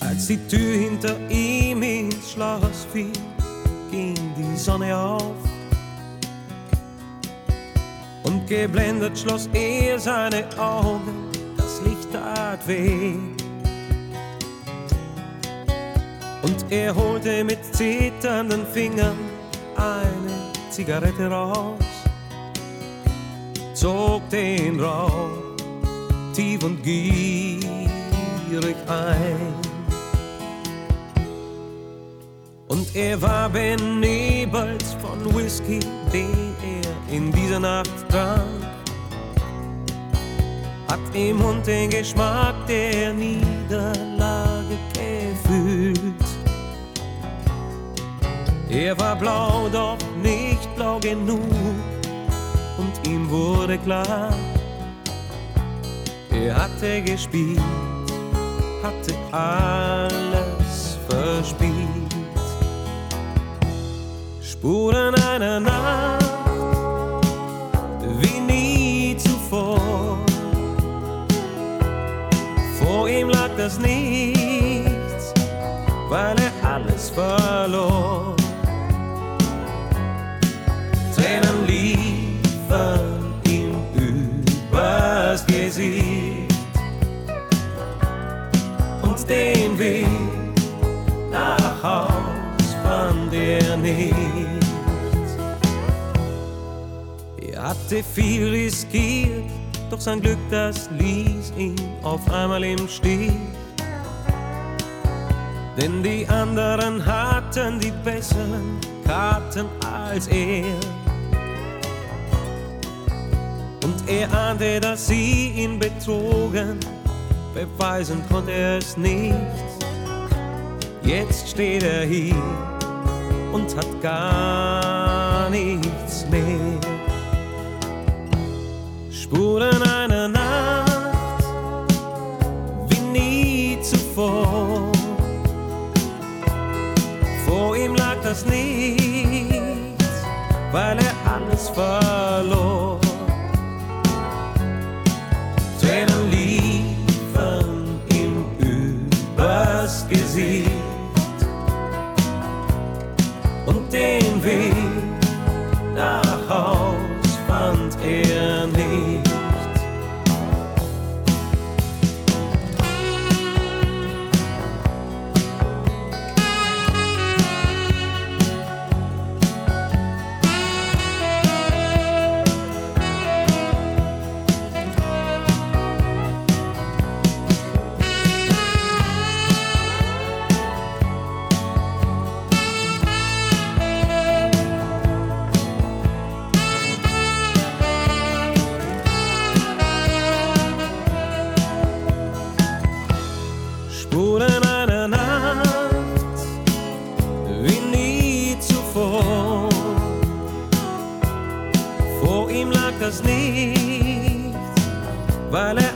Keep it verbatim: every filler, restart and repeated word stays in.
Als die Tür hinter ihm ins Schloss fiel, ging die Sonne auf. Und geblendet schloss er seine Augen, das Licht tat weh. Und er holte mit zitternden Fingern eine Zigarette raus, zog den Rauch tief und gierig ein. Und er war benebelt von Whisky, den er in dieser Nacht trank, hat im Mund den Geschmack der Niederlage gefühlt. Er war blau, doch nicht blau genug, und ihm wurde klar, er hatte gespielt, hatte alles verspielt. Spuren einer Nacht, wie nie zuvor. Vor ihm lag das Nichts, weil er alles verlor. Tränen liefen ihm übers Gesicht, und den Weg nach Haus fand er nicht. Er hatte viel riskiert, doch sein Glück, das ließ ihn auf einmal im Stich. Denn die anderen hatten die besseren Karten als er. Und er ahnte, dass sie ihn betrogen, beweisen konnte er es nicht. Jetzt steht er hier und hat gar nichts mehr. Spuren einer Nacht, wie nie zuvor. Vor ihm lag das Nichts, weil er alles verlor. Tränen liefen ihm übers Gesicht, und den Weg nach Haus fand er nicht. Spuren einer Nacht, wie nie zuvor. Vor ihm lag das Nichts, weil er